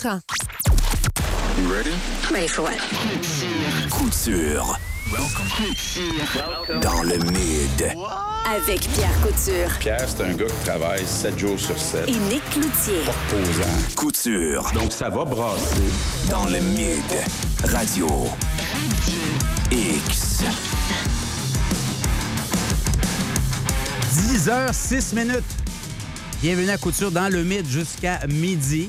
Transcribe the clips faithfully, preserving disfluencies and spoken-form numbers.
Quand? You ready? Ready for what? Couture. Welcome. Dans le mid. Avec Pierre Couture. Pierre, c'est un gars qui travaille sept jours sur sept. Et Nick Cloutier. Posant. Couture. Donc, ça va brasser. Dans le mid. Radio. X. dix heures six minutes. Bienvenue à Couture dans le mid jusqu'à midi.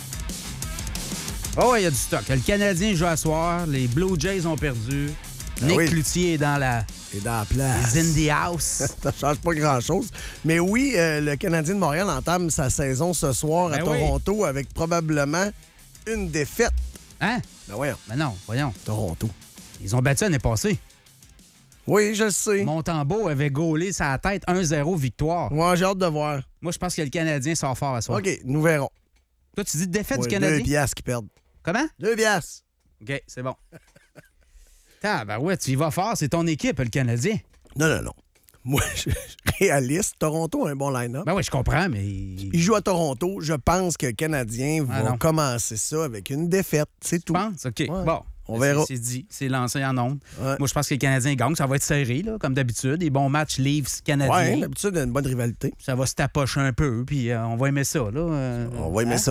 Oh, il y a du stock. Le Canadien joue à soir. Les Blue Jays ont perdu. Ben Nick oui. Cloutier est dans la... Et dans la place. is in the house. Ça change pas grand-chose. Mais oui, euh, le Canadien de Montréal entame sa saison ce soir à Ben oui. Toronto avec probablement une défaite. Hein? Ben voyons, Ben non, voyons. Toronto. Ils ont battu l'année passée. Oui, je le sais. Montembeault avait gaulé sa tête un zéro victoire. Moi, j'ai hâte de voir. Moi, je pense que le Canadien sort fort à soir. OK, nous verrons. Toi, tu dis défaite Ouais, du Canadien? Deux piastres qui perdent. Comment? Deux piastres. OK, c'est bon. Ah, ben ouais, tu y vas fort. C'est ton équipe, le Canadien. Non, non, non. Moi, je suis réaliste. Toronto a un bon line-up. Ben oui, je comprends, mais... Ils jouent à Toronto. Je pense que les Canadiens Ah, vont non. commencer ça avec une défaite. C'est Tu tout. penses? OK, Ouais. bon. On C'est- verra. C'est dit, c'est lancé en ondes. Ouais. Moi, je pense que les Canadiens gagnent. Ça va être serré, là, comme d'habitude. Des bons matchs Leafs-Canadiens. Ouais, d'habitude, il y a une bonne rivalité. Ça va se tapocher un peu, puis euh, on va aimer ça, là. euh, On va aimer hein? ça.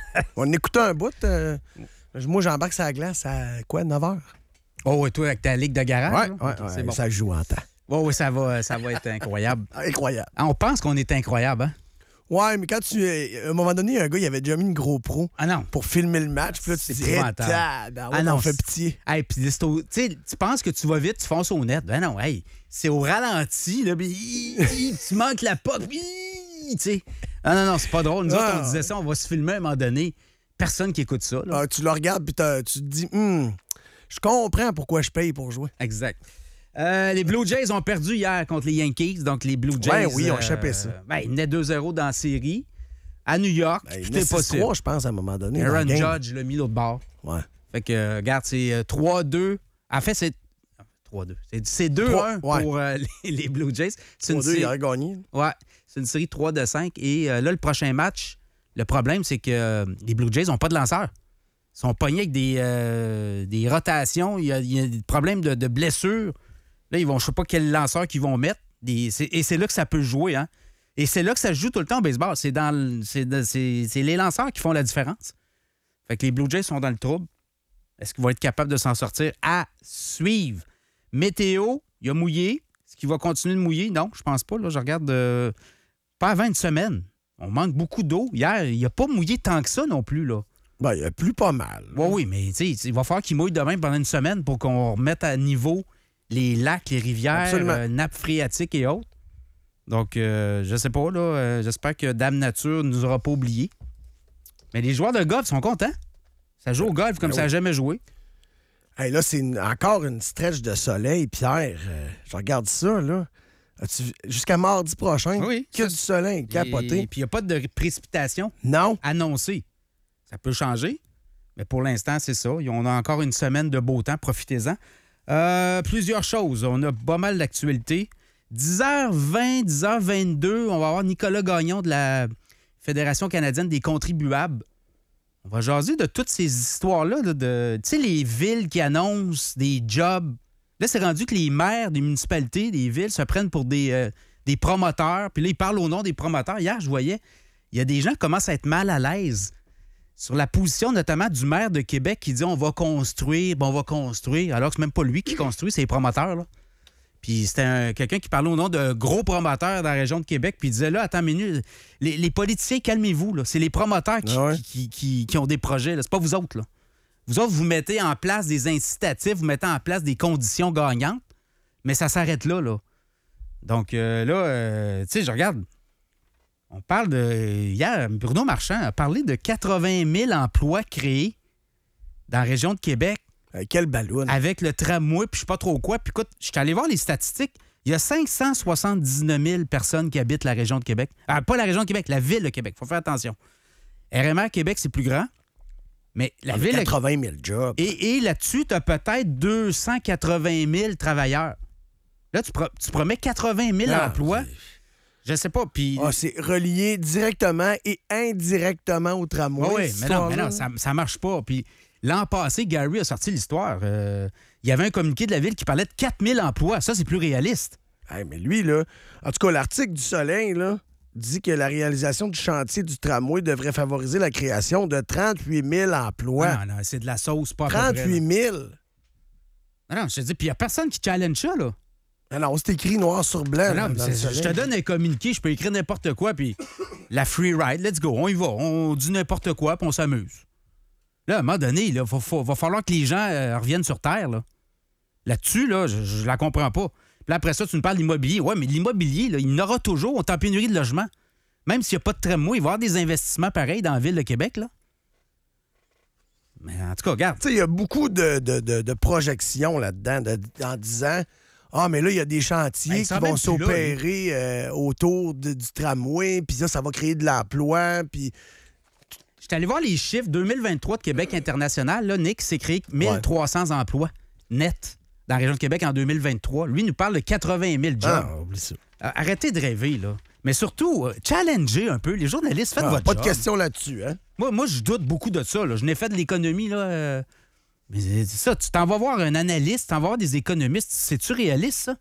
On écoutait un bout. euh, moi, j'embarque sur la glace à quoi, neuf heures? Oh, et toi, avec ta ligue de garage? Ouais, là? ouais, OK, ouais, c'est bon. ça joue en temps. Oh, oui, ça va, ça va être incroyable. Incroyable. Ah, on pense qu'on est incroyable, hein? Ouais, mais quand tu. À un moment donné, un gars, il avait déjà mis une GoPro Ah non. pour filmer le match. Puis là, tu C'est te dis, épouvantable. eh, tabarouette, Ah non, on fait c'est- pitié. Hey, puis c'est au- tu sais, tu penses que tu vas vite, tu fonces au net. Ben non, hey, c'est au ralenti, là, puis hi, hi, tu manques la puck, hi, tu sais. Ah non, non, c'est pas drôle. Nous autres, Ah. on disait ça, on va se filmer à un moment donné. Personne qui écoute ça, là. Ah, tu le regardes, puis t'as- tu te dis, hum, je comprends pourquoi je paye pour jouer. Exact. Euh, les Blue Jays ont perdu hier contre les Yankees. Donc, les Blue Jays... Ouais, oui, ils ont échappé ça. Ben, ils venaient deux zéro dans la série. À New York, Ben, il tout y en a est possible. six trois, je pense, à un moment donné. dans Aaron le game. Judge l'a mis l'autre bord. Ouais. Fait que, euh, regarde, c'est euh, trois deux. En fait, c'est... trois deux. C'est- C'est deux un Ouais. pour euh, les, les Blue Jays. C'est une trois deux, il série... aurait gagné. Ouais, c'est une série trois de cinq. Et euh, là, le prochain match, le problème, c'est que euh, les Blue Jays n'ont pas de lanceurs. Ils sont pognés avec des, euh, des rotations. Il y, a, il y a des problèmes de, de blessures. Là, ils vont, je sais pas quel lanceur qu'ils vont mettre. Des, c'est- et c'est là que ça peut jouer, hein. Et c'est là que ça se joue tout le temps au baseball. C'est, dans le- c'est, de- c'est, c'est les lanceurs qui font la différence. Fait que les Blue Jays sont dans le trouble. Est-ce qu'ils vont être capables de s'en sortir? À suivre. Météo, il a mouillé. Est-ce qu'il va continuer de mouiller? Non, je pense pas. Là, je regarde euh, pas avant une semaine. On manque beaucoup d'eau. Hier, il n'a pas mouillé tant que ça non plus, là. Ben, il a plu pas mal. Oui, oui, mais tu sais, il va falloir qu'il mouille demain pendant une semaine pour qu'on remette à niveau les lacs, les rivières, Absolument. euh, nappes phréatiques et autres. Donc, euh, je sais pas, là. euh, j'espère que Dame Nature ne nous aura pas oubliés. Mais les joueurs de golf sont contents. Ça joue au golf comme Ben ça n'a oui. jamais joué. Hey, là, c'est une- encore une stretch de soleil, Pierre. Euh, je regarde ça, là. As-tu vu- Jusqu'à mardi prochain, Oui, que ça, du soleil, capoté. Et puis, il n'y a pas de précipitation Non. annoncée. Ça peut changer, mais pour l'instant, c'est ça. On a encore une semaine de beau temps. Profitez-en. Euh, plusieurs choses. On a pas mal d'actualités. dix heures vingt, dix heures vingt-deux, on va avoir Nicolas Gagnon de la Fédération canadienne des contribuables. On va jaser de toutes ces histoires-là, là, de, tu sais, les villes qui annoncent des jobs. Là, c'est rendu que les maires des municipalités, des villes, se prennent pour des, euh, des promoteurs. Puis là, ils parlent au nom des promoteurs. Hier, je voyais, il y a des gens qui commencent à être mal à l'aise sur la position notamment du maire de Québec qui dit on va construire, ben on va construire, alors que c'est même pas lui qui construit, c'est les promoteurs, là. Puis c'était un- quelqu'un qui parlait au nom de gros promoteurs dans la région de Québec, puis il disait là, attends une minute, les, les politiciens, calmez-vous, là. C'est les promoteurs qui, Ah ouais? qui, qui- qui- qui ont des projets, là. C'est pas vous autres, là. Vous autres, vous mettez en place des incitatifs, vous mettez en place des conditions gagnantes, mais ça s'arrête là, là. Donc euh, là, euh, tu sais, je regarde. On parle de... Hier, Bruno Marchand a parlé de quatre-vingt mille emplois créés dans la région de Québec Euh, quel ballon. avec le tramway, puis je sais pas trop quoi. Puis écoute, je suis allé voir les statistiques. Il y a cinq cent soixante-dix-neuf mille personnes qui habitent la région de Québec. Ah, pas la région de Québec, la ville de Québec. Faut faire attention. R M R Québec, c'est plus grand, mais la ville... quatre-vingt mille jobs. Et, et là-dessus, tu as peut-être deux cent quatre-vingt mille travailleurs. Là, tu, pro- tu promets quatre-vingt mille Ah, emplois. Je sais pas. Puis. Ah, c'est relié directement et indirectement au tramway. Oui, cette mais non, mais histoire-là. non, ça, ça marche pas. Puis l'an passé, Gary a sorti l'histoire. Euh, il y avait un communiqué de la ville qui parlait de quatre mille emplois. Ça, c'est plus réaliste. Hey, mais lui, là, en tout cas, l'article du Soleil, là, dit que la réalisation du chantier du tramway devrait favoriser la création de trente-huit mille emplois. Non, non, c'est de la sauce, pas à peu près, là. trente-huit mille! Non, non, je te dis, puis il n'y a personne qui challenge ça, là. Ah non, c'est écrit noir sur blanc. Non, là, mais dans c'est- le Soleil. je te donne un communiqué, je peux écrire n'importe quoi, puis la free ride, let's go, on y va. On dit n'importe quoi, puis on s'amuse. Là, à un moment donné, il va, va, va falloir que les gens euh, reviennent sur Terre, là. Là-dessus, là, je, je la comprends pas. Puis là, après ça, tu nous parles d'immobilier. Ouais, mais l'immobilier, là, il n'aura toujours, on est en pénurie de logements. Même s'il n'y a pas de tramway, il va y avoir des investissements pareils dans la ville de Québec, là. Mais en tout cas, regarde. Tu sais, il y a beaucoup de, de, de, de projections là-dedans de- en disant ah, mais là, il y a des chantiers Ben, il qui s'en vont même plus là, s'opérer euh, autour de- du tramway, puis ça, ça va créer de l'emploi, puis... Je suis allé voir les chiffres deux mille vingt-trois de Québec international. Là, Nick s'est créé mille trois cents emplois nets dans la région de Québec en deux mille vingt-trois. Lui, il nous parle de quatre-vingt mille jobs. Ah, oublie ça. Euh, Arrêtez de rêver, là. Mais surtout, euh, challengez un peu. Les journalistes, faites Ah, votre pas job. de question là-dessus, hein? Moi, moi, je doute beaucoup de ça. Là. Je n'ai fait de l'économie, là. euh, Mais c'est ça, tu t'en vas voir un analyste, tu t'en vas voir des économistes. C'est-tu réaliste, ça?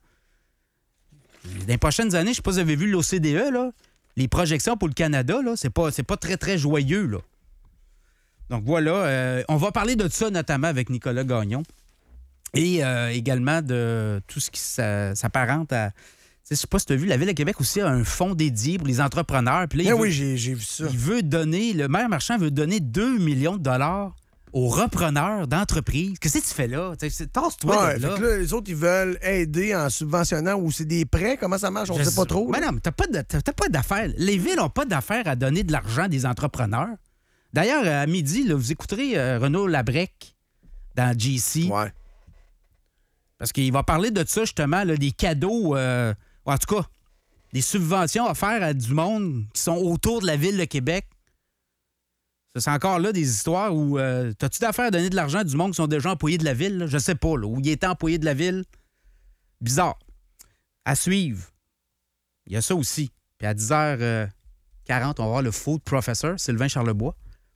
Dans les prochaines années, je ne sais pas si vous avez vu l'O C D E, là. Les projections pour le Canada, là, c'est pas, c'est pas très, très joyeux, là. Donc voilà, euh, on va parler de ça notamment avec Nicolas Gagnon et euh, également de tout ce qui s'a- s'apparente à... Je sais pas si tu as vu, la Ville de Québec aussi a un fonds dédié pour les entrepreneurs. Puis là, il Eh veut- oui, j'ai j'ai vu ça. il veut donner, le maire Marchand veut donner deux millions de dollars aux repreneurs d'entreprises. Qu'est-ce que tu fais là? Tu sais, Tasse-toi Ouais, de fait là. que là, les autres, ils veulent aider en subventionnant ou c'est des prêts. Comment ça marche? On ne Je sait pas trop. Mais là. non, mais t'as pas de- t'as- t'as pas d'affaires. Les villes n'ont pas d'affaires à donner de l'argent à des entrepreneurs. D'ailleurs, à midi, là, vous écouterez euh, Renaud Labrec dans G C. Ouais. Parce qu'il va parler de ça, justement, là, des cadeaux, euh, en tout cas, des subventions offertes à du monde qui sont autour de la ville de Québec. Ça, c'est encore là des histoires où euh, t'as-tu d'affaires à donner de l'argent à du monde qui sont déjà employés de la ville? Là? Je sais pas, là, où il était employé de la ville. Bizarre. À suivre. Il y a ça aussi. Puis à dix heures quarante, on va voir le Food Professor, Sylvain Charlebois.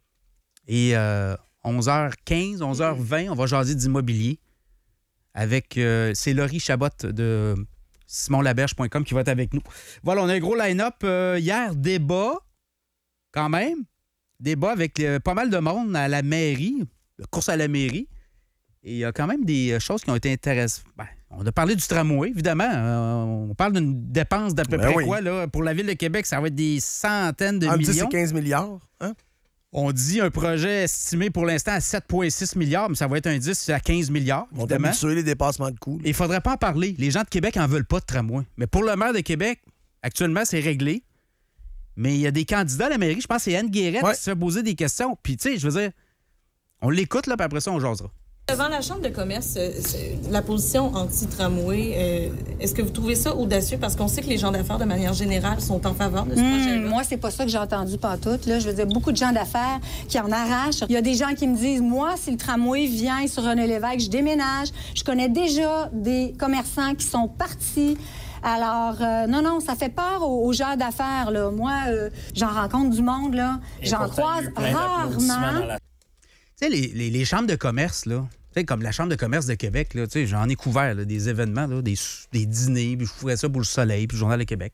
Et euh, onze heures quinze, onze heures vingt, on va jaser d'immobilier avec... euh, c'est Laurie Chabot de simon laberge point com qui va être avec nous. Voilà, on a un gros line-up. Euh, hier, débat, quand même. Débat avec euh, pas mal de monde à la mairie, course à la mairie. Et il y a quand même des choses qui ont été intéressantes. Ben, on a parlé du tramway, évidemment. Euh, on parle d'une dépense d'à peu Ben près oui. quoi, là? Pour la Ville de Québec, ça va être des centaines de En dix, millions. c'est quinze milliards. Hein? On dit un projet estimé pour l'instant à sept virgule six milliards, mais ça va être un dix à quinze milliards, On est évidemment. habitué les dépassements de coûts. là. Et il ne faudrait pas en parler. Les gens de Québec en veulent pas de tramway. Mais pour le maire de Québec, actuellement, c'est réglé. Mais il y a des candidats à la mairie, je pense que c'est Anne Guérette Ouais. qui se fait poser des questions. Puis, tu sais, je veux dire, on l'écoute, là, puis après ça, on jasera. Devant la Chambre de commerce, euh, c'est- la position anti-tramway, euh, est-ce que vous trouvez ça audacieux? Parce qu'on sait que les gens d'affaires, de manière générale, sont en faveur de ce Hum, projet-là. moi, c'est pas ça que j'ai entendu pantoute. Là. Je veux dire, beaucoup de gens d'affaires qui en arrachent. Il y a des gens qui me disent, moi, si le tramway vient sur René Lévesque, je déménage. Je connais déjà des commerçants qui sont partis. Alors, euh, non, non, ça fait peur aux, aux gens d'affaires. Là. Moi, euh, j'en rencontre du monde, là. J'en croise rarement. Tu sais, les, les- les chambres de commerce, là, tu sais, comme la Chambre de commerce de Québec, là, tu sais, j'en ai couvert là, des événements, là, des, sou- des dîners, puis je ferais ça pour le Soleil, puis le Journal de Québec.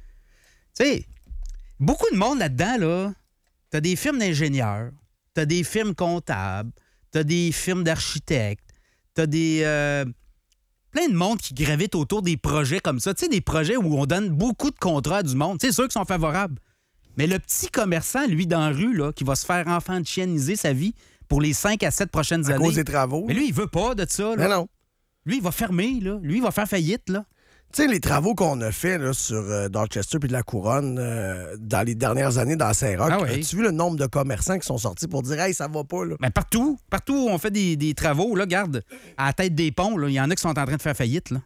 Tu sais, beaucoup de monde là-dedans, là, t'as des firmes d'ingénieurs, t'as des firmes comptables, t'as des firmes d'architectes, t'as des... euh, plein de monde qui gravitent autour des projets comme ça. Tu sais, des projets où on donne beaucoup de contrats à du monde. Tu sais, ceux qui sont favorables. Mais le petit commerçant, lui, dans la rue, là, qui va se faire enfant de chienniser sa vie pour les cinq à sept prochaines À années. cause des travaux. Mais lui, il veut pas de ça. Là. Mais non. Lui, il va fermer. Là. Lui, il va faire faillite. Là. Tu sais, les travaux qu'on a faits là, sur euh, Dorchester puis de la Couronne euh, dans les dernières années dans Saint-Roch, Ah oui. as-tu vu le nombre de commerçants qui sont sortis pour dire « Hey, ça va pas, là? Mais partout, partout où on fait des, des travaux, là, regarde, à la tête des ponts, là, il y en a qui sont en train de faire faillite. Là.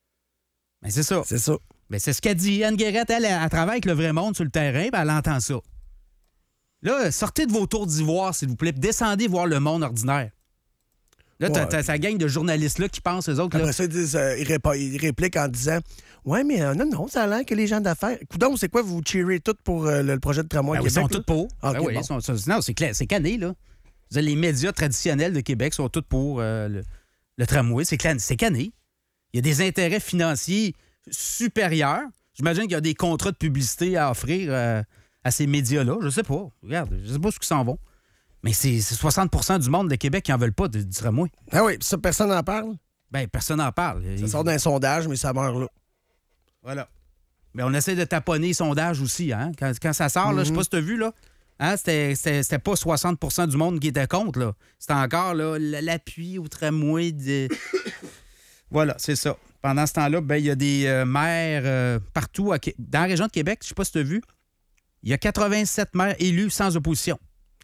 Mais c'est ça. C'est ça. Mais c'est ce qu'a dit Anne Guérette. Elle, elle, elle travaille avec le vrai monde sur le terrain, puis elle entend ça. Là, sortez de vos tours d'ivoire, s'il vous plaît, puis descendez voir le monde ordinaire. Là, t'as, Ouais. t'as sa gang de journalistes-là qui pensent, eux autres. Là, Après ça, ils, disent, euh, ils, répa- ils répliquent en disant Ouais, mais euh, non, non, ça a l'air que les gens d'affaires. Coudon, c'est quoi, vous cheerez tout pour euh, le, le projet de tramway ben à oui, ils Québec? sont là? tous pour. Ah, Ben ok, oui, bon. ils sont- sont- non, c'est, clair, c'est cané, là. Je veux dire, les médias traditionnels de Québec sont tous pour euh, le, le tramway. C'est, clan- c'est cané. Il y a des intérêts financiers supérieurs. J'imagine qu'il y a des contrats de publicité à offrir euh, à ces médias-là. Je sais pas. Regarde, je sais pas ce qu'ils s'en vont. Mais c'est, c'est soixante pour cent du monde de Québec qui n'en veulent pas de- du tramway. Ah oui, puis ça, personne n'en parle. Ben, personne n'en parle. Ça Il- sort d'un sondage, mais ça meurt là. Voilà. Mais on essaie de taponner les sondages aussi, hein? Quand, quand ça sort, là, je sais pas si tu as vu, là. Hein? C'était, c'était, c'était pas soixante pour cent du monde qui était contre, là. C'était encore là, l'appui au tramway de. Voilà, c'est ça. Pendant ce temps-là, ben, il y a des euh, maires euh, partout. À Qué- Dans la région de Québec, je sais pas si tu as vu, il y a quatre-vingt-sept maires élus sans opposition.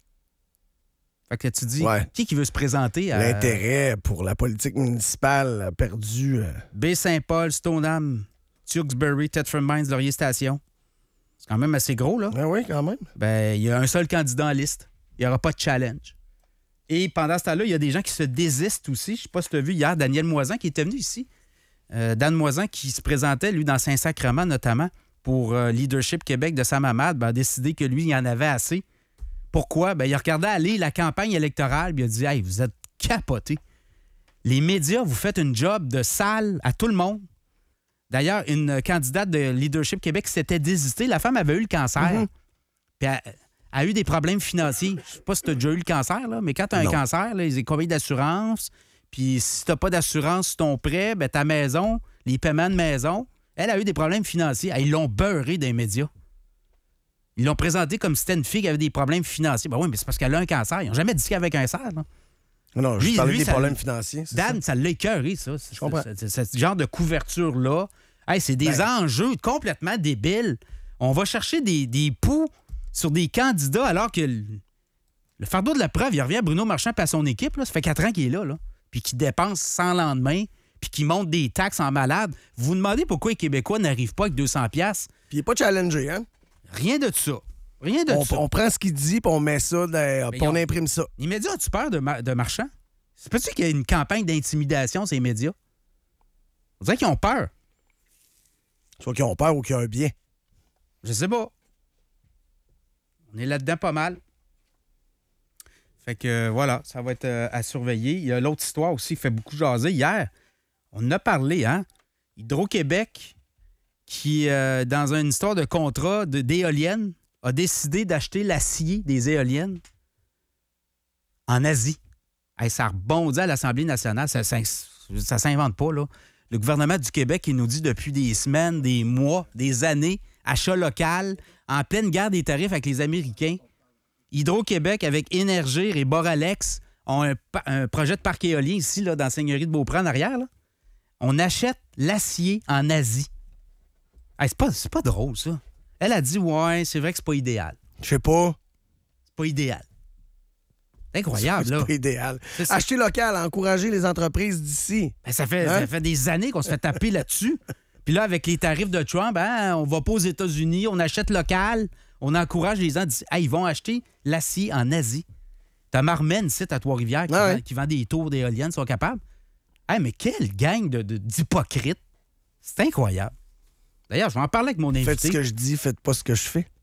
Fait que tu dis, Ouais. qui qui veut se présenter à L'intérêt pour la politique municipale a perdu. euh, Baie-Saint-Paul, Stoneham, Tewksbury, Thetford Mines, Laurier Station? C'est quand même assez gros, là. Ah oui, quand même. Ben, il y a un seul candidat en liste. Il n'y aura pas de challenge. Et pendant ce temps-là, il y a des gens qui se désistent aussi. Je ne sais pas si tu as vu hier Daniel Moisan qui était venu ici. Euh, Dan Moisan qui se présentait, lui, dans Saint-Sacrement notamment, pour euh, Leadership Québec de Sam Hamad, ben, a décidé que lui, il en avait assez. Pourquoi? Ben, il a regardé aller la campagne électorale puis il a dit « Hey, vous êtes capotés. Les médias, vous faites une job de sale à tout le monde. » D'ailleurs, une candidate de Leadership Québec s'était désistée. La femme avait eu le cancer. Mm-hmm. Puis elle, elle a eu des problèmes financiers. Je sais pas si tu as déjà eu le cancer, là, mais quand tu as un Non. cancer, là, ils ont combien d'assurance? Puis si tu n'as pas d'assurance sur ton prêt, ben, ta maison, les paiements de maison, elle a eu des problèmes financiers. Ils l'ont beurré dans les médias. Ils l'ont présenté comme si c'était une fille qui avait des problèmes financiers. Ben oui, mais c'est parce qu'elle a un cancer. Ils n'ont jamais dit qu'elle avait un cancer. Là. Non, Lui- je parlais lui, des ça- problèmes financiers. c'est Dan, ça l'a écœuré, ça. Je comprends. C'est- c'est- Ce genre de couverture-là. Hey, c'est des Ben- enjeux complètement débiles. On va chercher des, des poux sur des candidats alors que le, le fardeau de la preuve, il revient à Bruno Marchand et à son équipe. Là. Ça fait quatre ans qu'il est là. là. Puis qu'il dépense sans lendemain, puis qu'il monte des taxes en malade. Vous vous demandez pourquoi les Québécois n'arrivent pas avec deux cents piastres. Puis il n'est pas challengé, hein? Rien de ça. Rien de On, ça. on prend ce qu'il dit, puis on met ça, dans- puis ils on ont- imprime ça. Les médias, as-tu peur de, Ma- de Marchand? C'est pas-tu qu'il y a une campagne d'intimidation, ces médias? On dirait qu'ils ont peur. Soit qu'ils ont peur ou qu'ils ont un bien. Je sais pas. On est là-dedans pas mal. Fait que euh, voilà, ça va être euh, à surveiller. Il y a l'autre histoire aussi qui fait beaucoup jaser. Hier, on en a parlé, hein? Hydro-Québec, qui, euh, dans une histoire de contrat de, d'éoliennes, a décidé d'acheter l'acier des éoliennes en Asie. Hey, ça rebondit à l'Assemblée nationale. Ça, ça, ça s'invente pas, là. Le gouvernement du Québec, il nous dit depuis des semaines, des mois, des années, achat local, en pleine guerre des tarifs avec les Américains. Hydro-Québec, avec Énergir et Boralex, ont un, pa- un projet de parc éolien ici, là, dans la Seigneurie de Beaupré, en arrière. Là. On achète l'acier en Asie. Hey, c'est pas, c'est pas drôle, ça. Elle a dit, ouais, c'est vrai que c'est pas idéal. Je sais pas. C'est pas idéal. C'est incroyable, C'est là. pas idéal. C'est ça. Acheter local, encourager les entreprises d'ici. Ben, ça, fait, Hein? ça fait des années qu'on se fait taper là-dessus. Puis là, avec les tarifs de Trump, hein, on va pas aux États-Unis, on achète local, on encourage les gens, d'ici. Hey, ils vont acheter l'acier en Asie. T'as Marmen, ici, à Trois-Rivières, qui, Ah ouais. vend, qui vend des tours d'éoliennes, sont capables. Hey, mais quelle gang de, de- d'hypocrites. C'est incroyable. D'ailleurs, je vais en parler avec mon invité. Faites ce que je dis, faites pas ce que je fais.